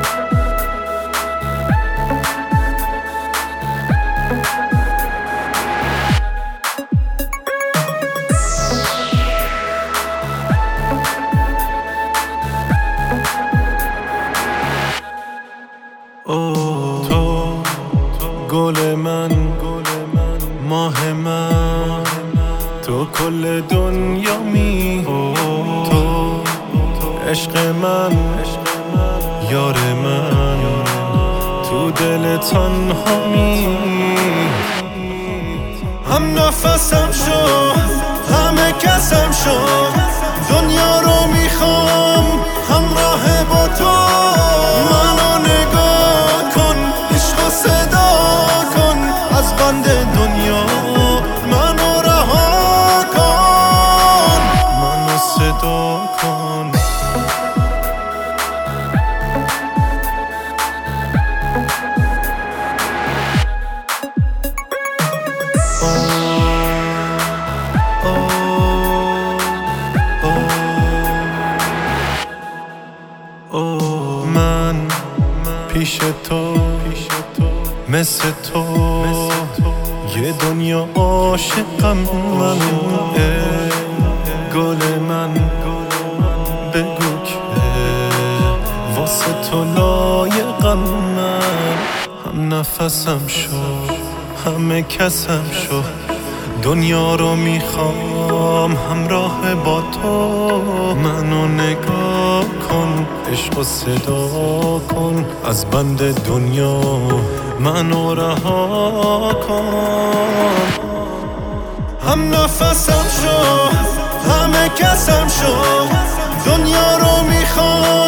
تو گل من، ماه من، تو کل دنیا می، تو عشق من، یار من، تو دل تنها می. هم نفسم شو، همه کسم شو، دنیا رو میخوام همراه با تو. منو نگاه کن، عشق صدا کن، از بند دنیا منو رها کن، منو صدا کن. من پیش تو مثل تو یه دنیا عاشقم. من گل من، بگو که واسه تو لایقم. من هم نفسم شو، همه کسم شو، دنیا رو میخوام همراه با تو. منو نگاه کن، عشق و صدا کن، از بند دنیا منو رها کن. هم نفسم شو، همه کسم شو، دنیا رو میخوام